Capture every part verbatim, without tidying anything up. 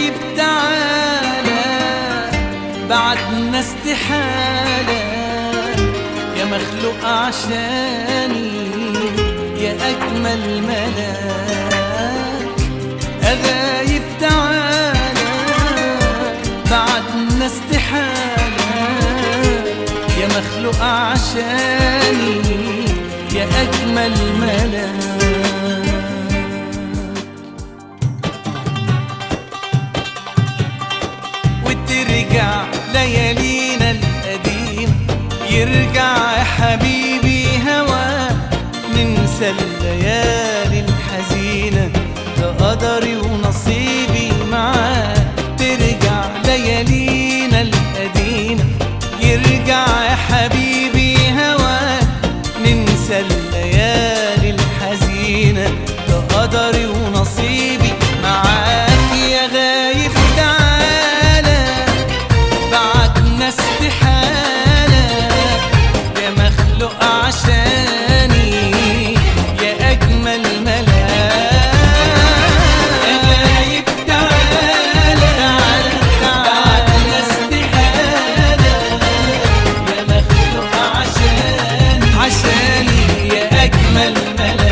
غايب تعالى بعدنا استحالة يا مخلوق عشاني يا أجمل ملاك. غايب تعالى بعدنا استحالة يا مخلوق عشاني يا أجمل ملاك. وترجع ليالينا القديمة يرجع يا حبيبي هواك ننسى الليالي الحزينة ده قدري ونصيبي معاك. ترجع ليالينا القديمة يرجع يا حبيبي هواك ننسى الليالي الحزينة ده قدري ونصيبي معاك. يا غايب تعالى بعدنا استحالة يا مخلوق عشاني يا أجمل ملاك. يا غايب تعالى بعدنا استحالة يا مخلوق عشاني عشاني يا أجمل ملاك.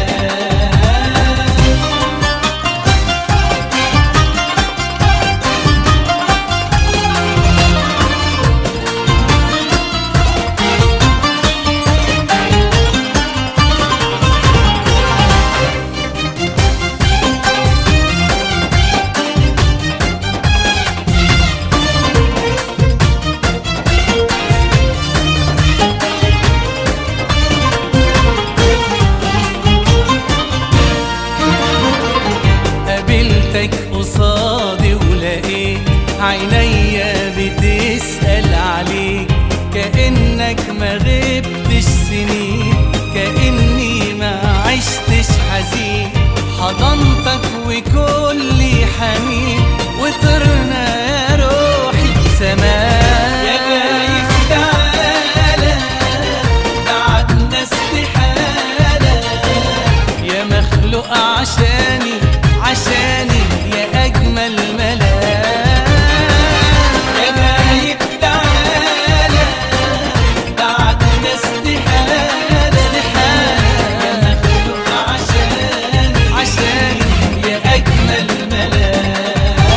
قابلتك قصادي ولقيت عينيا بتسأل عليك كأنك ما غبتش سنين كأني ما عشتش حزين. حضنتك وكل حنين وطرنا يا روحي سماء. يا غايب تعالى بعدنا استحالة يا مخلوق عشاني عشاني يا أجمل ملاك. يا غايب تعالى بعدنا استحالة يا مخلوق عشاني عشاني يا أجمل ملاك.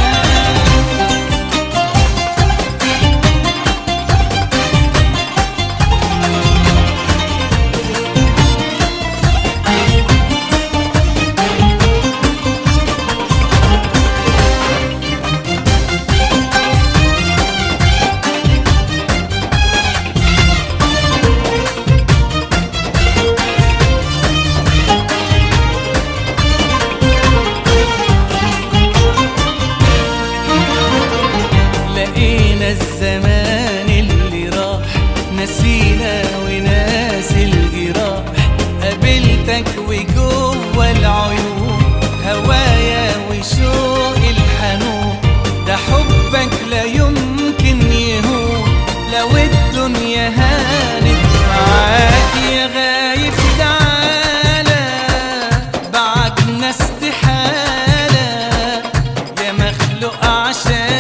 لقينا الزمان اللي راح نسينا وناس الجراح. قابلتك وجوه العيون هوايا وشوق الحنون ده حبك لا يمكن يهون لو الدنيا هانت معاك. يا غايب تعالى بعدنا استحالة يا مخلوق عشان